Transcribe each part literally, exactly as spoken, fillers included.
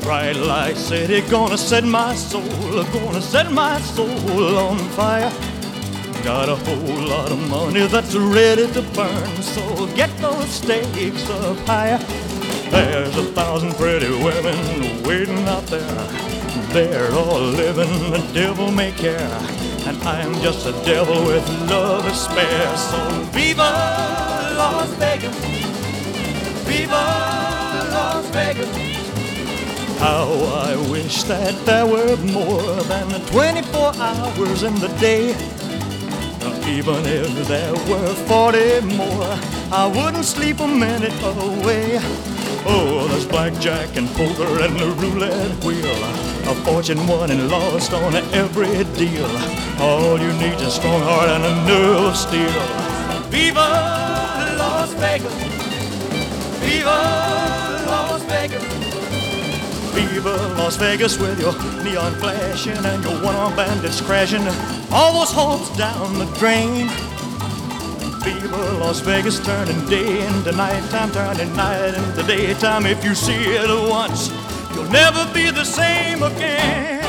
Bright light city, gonna set my soul, gonna set my soul on fire. Got a whole lot of money that's ready to burn, so get those stakes up higher. There's a thousand pretty women waiting out there. They're all living the devil may care, and I'm just a devil with love to spare. So viva Las Vegas, viva Las Vegas. How I wish that there were more than twenty-four hours in the day. Even if there were forty more, I wouldn't sleep a minute away. Oh, there's blackjack and poker and the roulette wheel, a fortune won and lost on every deal. All you need is a strong heart and a nerve of steel. Viva Las Vegas, viva Las Vegas, viva Las Vegas with your neon flashing and your one-armed bandits crashing all those hopes down the drain. Viva Las Vegas, turning day into nighttime, turning night into daytime. If you see it once, you'll never be the same again.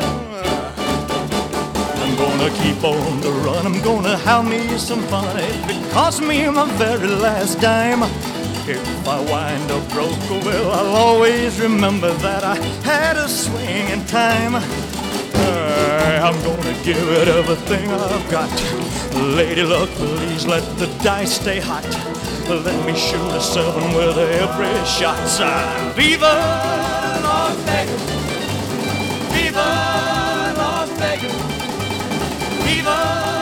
I'm gonna keep on the run, I'm gonna have me some fun. If it costs me my very last dime, if I wind up broke, well, I'll always remember that I had a swing in time. Uh, I'm gonna give it everything I've got. Lady luck, please let the dice stay hot. Let me shoot a seven with every shot. Uh, Viva Las Vegas, Viva Las Vegas, Viva